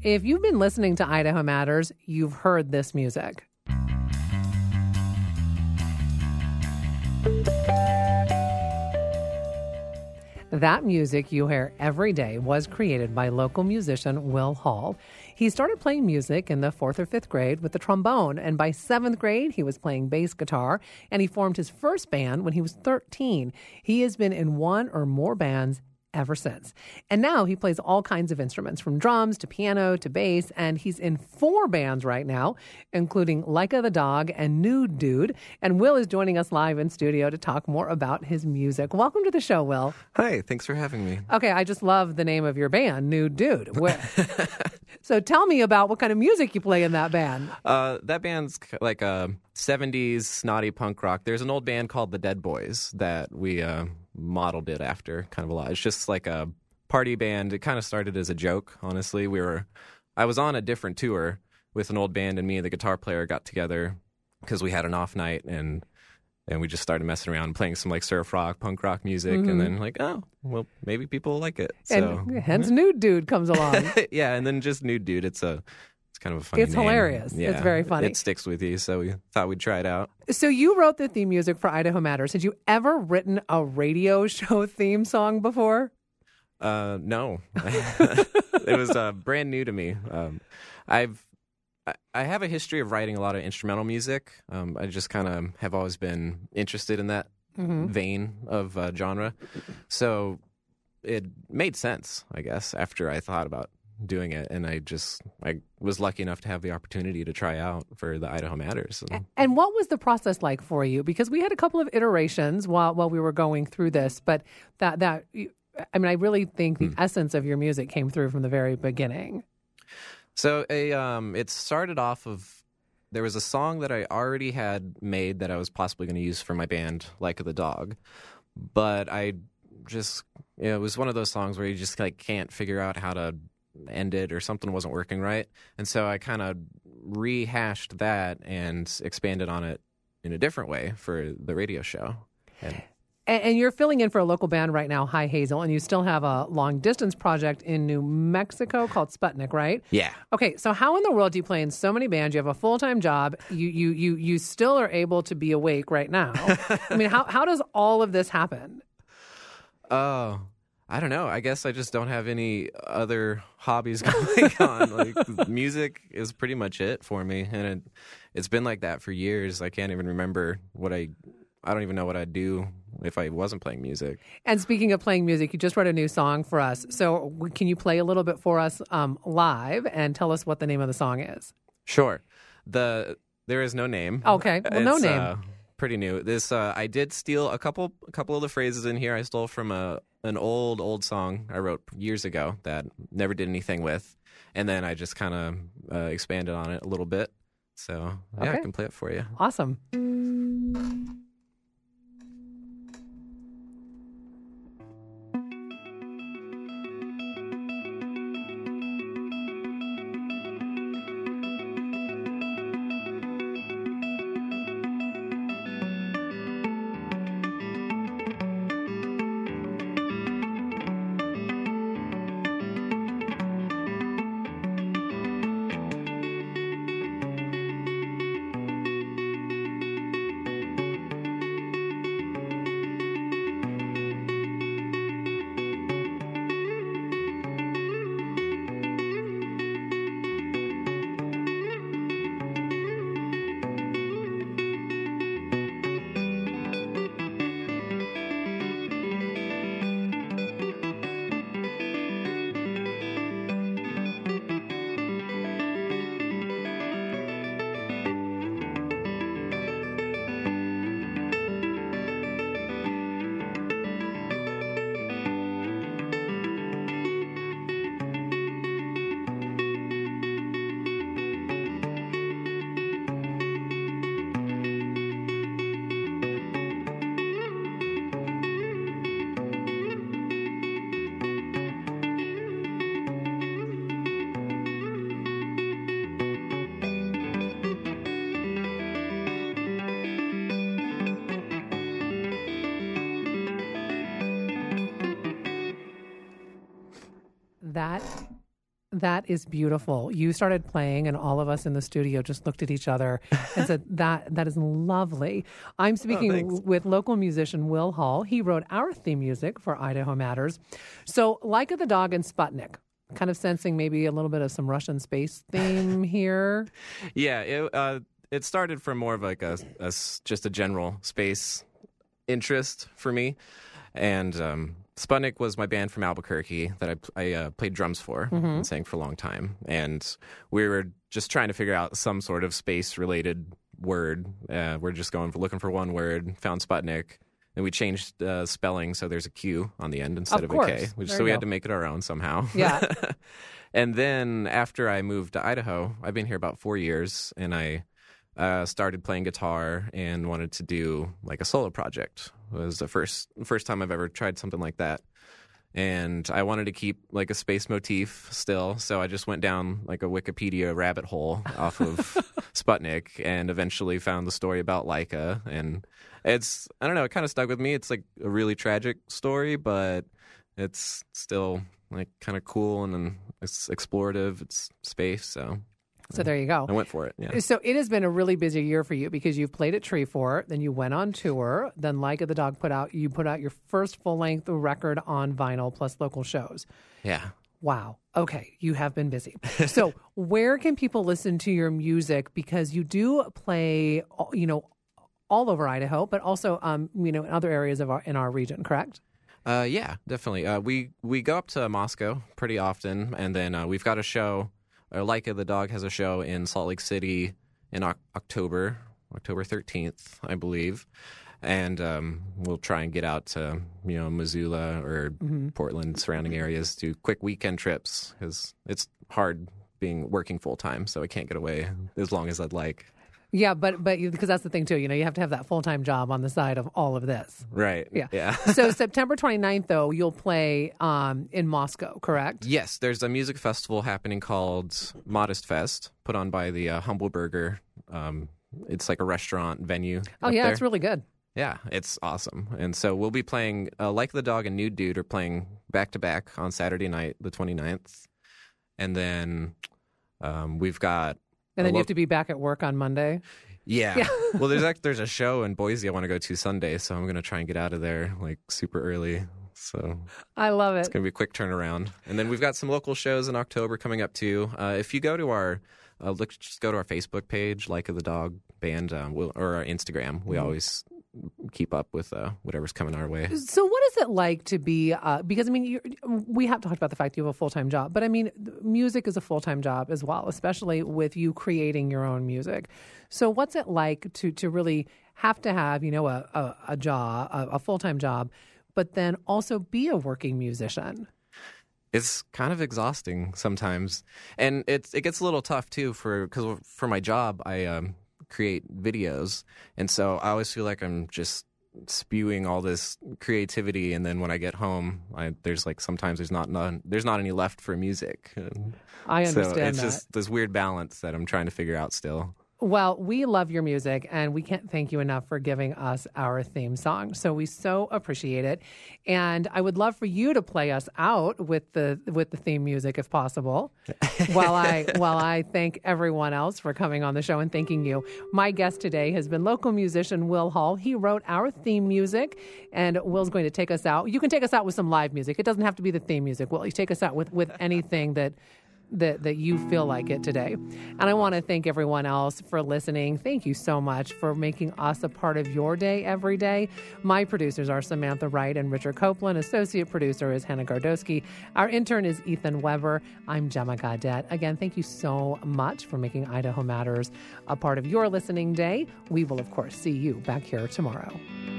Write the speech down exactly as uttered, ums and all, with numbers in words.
If you've been listening to Idaho Matters, you've heard this music. That music you hear every day was created by local musician Will Hall. He started playing music in the fourth or fifth grade with the trombone, and by seventh grade, he was playing bass guitar, and he formed his first band when he was thirteen. He has been in one or more bands ever since. And now he plays all kinds of instruments, from drums to piano to bass, and he's in four bands right now, including Leica the Dog and Nude Dude. And Will is joining us live in studio to talk more about his music. Welcome to the show, Will. Hi, thanks for having me. Okay, I just love the name of your band, Nude Dude. Where... So tell me about what kind of music you play in that band. Uh, that band's like a seventies snotty punk rock. There's an old band called the Dead Boys that we uh, modeled it after kind of a lot. It's just like a party band. It kind of started as a joke, honestly. We were, I was on a different tour with an old band, and me and the guitar player got together because we had an off night, and and we just started messing around, playing some like surf rock, punk rock music, mm-hmm. and then like, oh, well, maybe people will like it. So, and hence Nude Dude comes along. Yeah, and then just Nude Dude. It's a, it's kind of a funny It's name. hilarious. Yeah, it's very funny. It sticks with you, so we thought we'd try it out. So you wrote the theme music for Idaho Matters. Had you ever written a radio show theme song before? Uh, no. It was uh, brand new to me. Um, I've I have a history of writing a lot of instrumental music. Um, I just kind of have always been interested in that mm-hmm. vein of uh, genre. So it made sense, I guess, after I thought about doing it. And I just, I was lucky enough to have the opportunity to try out for the Idaho Matters. And, and what was the process like for you? Because we had a couple of iterations while, while we were going through this, but that, that, I mean, I really think the hmm. essence of your music came through from the very beginning. So a, um, it started off of, there was a song that I already had made that I was possibly going to use for my band, Leica the Dog. But I just, you know, it was one of those songs where you just like can't figure out how to end it, or something wasn't working right. And so I kind of rehashed that and expanded on it in a different way for the radio show. And And, and you're filling in for a local band right now, High Hazel, and you still have a long-distance project in New Mexico called Sputnik, right? Yeah. Okay, so how in the world do you play in so many bands? You have a full-time job. You you you you still are able to be awake right now. I mean, how how does all of this happen? Oh, I don't know. I guess I just don't have any other hobbies going on. Like, music is pretty much it for me, and it, it's been like that for years. I can't even remember what I... I don't even know what I'd do if I wasn't playing music. And speaking of playing music, you just wrote a new song for us. So can you play a little bit for us um, live and tell us what the name of the song is? Sure. The There is no name. Okay. Well, no it's, name. Uh, pretty new. This uh, I did steal a couple a couple of the phrases in here. I stole from a an old, old song I wrote years ago that never did anything with. And then I just kind of uh, expanded on it a little bit. So, yeah, okay. I can play it for you. Awesome. That That is beautiful. You started playing, and all of us in the studio just looked at each other and said, that that is lovely. I'm speaking Oh, w- with local musician Will Hall. He wrote our theme music for Idaho Matters. So, Like the Dog and Sputnik, kind of sensing maybe a little bit of some Russian space theme here. Yeah, it, uh, it started from more of like a, a s- just a general space interest for me. And um, Sputnik was my band from Albuquerque that I, I uh, played drums for Mm-hmm. and sang for a long time. And we were just trying to figure out some sort of space-related word. Uh, we're just going for looking for one word, found Sputnik. And we changed uh, spelling so there's a Q on the end instead Of of, course. a K. Which, There so you we go. had to make it our own somehow. Yeah. And then after I moved to Idaho, I've been here about four years, and I uh, started playing guitar and wanted to do like a solo project. It was the first first time I've ever tried something like that. And I wanted to keep like a space motif still, so I just went down like a Wikipedia rabbit hole off of Sputnik and eventually found the story about Laika. And it's, I don't know, it kind of stuck with me. It's like a really tragic story, but it's still like kind of cool and then it's explorative. It's space, so So there you go. I went for it. Yeah. So it has been a really busy year for you because you've played at Treefort, then you went on tour, then Like the Dog put out you put out your first full length record on vinyl plus local shows. Yeah. Wow. Okay, you have been busy. So where can people listen to your music? Because you do play, you know, all over Idaho, but also, um, you know, in other areas of our in our region. Correct? Uh, yeah, definitely. Uh, we we go up to Moscow pretty often, and then uh, we've got a show. Or Laika the Dog has a show in Salt Lake City in o- October, October thirteenth, I believe. And um, we'll try and get out to, you know, Missoula or Portland, surrounding areas, do quick weekend trips because it's hard being working full time, so I can't get away as long as I'd like. Yeah, but but you, because that's the thing too. You know, you have to have that full time job on the side of all of this. Right. Yeah. Yeah. So September twenty-ninth, though, you'll play um, in Moscow, correct? Yes, there's a music festival happening called Modest Fest, put on by the uh, Humble Burger. Um, it's like a restaurant venue. Oh up yeah, there. it's really good. Yeah, it's awesome. And so we'll be playing, uh, Like the Dog and Nude Dude are playing back-to-back on Saturday night, the twenty-ninth. And then um, we've got... And then a you lo- have to be back at work on Monday. Yeah. Yeah. Well, there's act- there's a show in Boise I want to go to Sunday, so I'm going to try and get out of there like super early. So I love it. it's going to be a quick turnaround. And then we've got some local shows in October coming up too. Uh, if you go to our... Uh, look, just go to our Facebook page, Like of the Dog Band, um, we'll, or our Instagram. We Mm-hmm. always keep up with uh, whatever's coming our way. So, what is it like to be? Uh, because I mean, you, we have talked about the fact you have a full time job, but I mean, music is a full time job as well, especially with you creating your own music. So, what's it like to to really have to have you know a a, a job, a, a full time job, but then also be a working musician? It's kind of exhausting sometimes, and it's it gets a little tough too for because for my job I um, create videos, and so I always feel like I'm just spewing all this creativity, and then when I get home, I, there's like sometimes there's not none, there's not any left for music. And I so understand it's that. just this weird balance that I'm trying to figure out still. Well, we love your music, and we can't thank you enough for giving us our theme song. So we so appreciate it, and I would love for you to play us out with the with the theme music, if possible. while I while I thank everyone else for coming on the show and thanking you. My guest today has been local musician Will Hall. He wrote our theme music, and Will's going to take us out. You can take us out with some live music. It doesn't have to be the theme music. Will you take us out with with anything that? That, that you feel like it today. And I want to thank everyone else for listening. Thank you so much for making us a part of your day every day. My producers are Samantha Wright and Richard Copeland. Associate producer is Hannah Gardowski. Our intern is Ethan Weber. I'm Gemma Gaudette. Again, thank you so much for making Idaho Matters a part of your listening day. We will, of course, see you back here tomorrow.